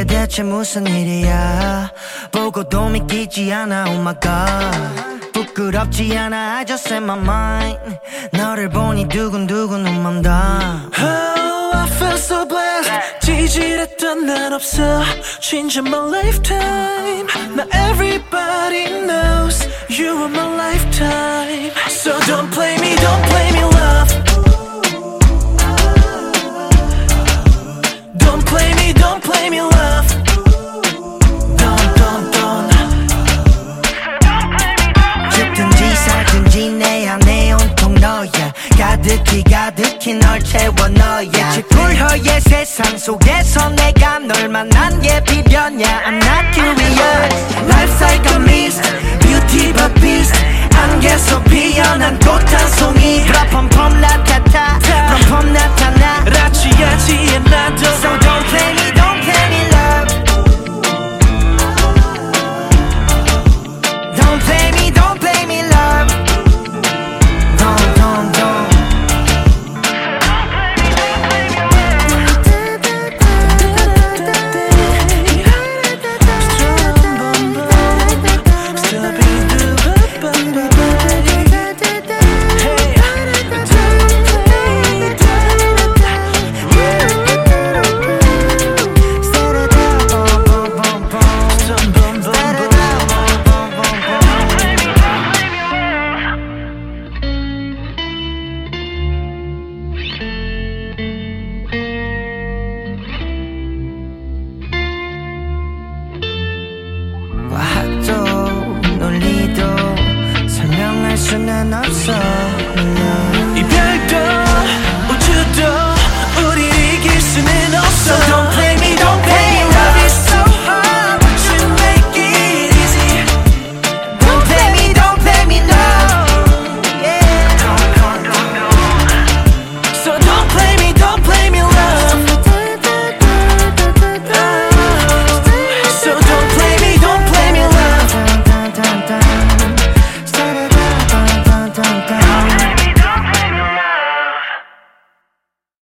이게 대체 무슨 일이야 보고도 믿기지 않아 oh my god 부끄럽지 않아 I just set my mind 너를 보니 두근두근 온 맘 다 Oh I feel so blessed 찌질했던 난 없어 Change in my lifetime Now everybody knows You are my lifetime So don't play me love Don't play me love Don't 죽든지 살든지 내 안에 온통 너야 가득히 널 채워 너야 굴허의 세상 속에서 내가 널 만난 게 비변이야 I'm not curious Life's like a mist Beauty but beast 안개속 피어난 꽃 한 송이 펌펌 나타나 라치하지 않아도 So don't play me love Don't play me love Don't 과학도 논리도 설명할 수는 없어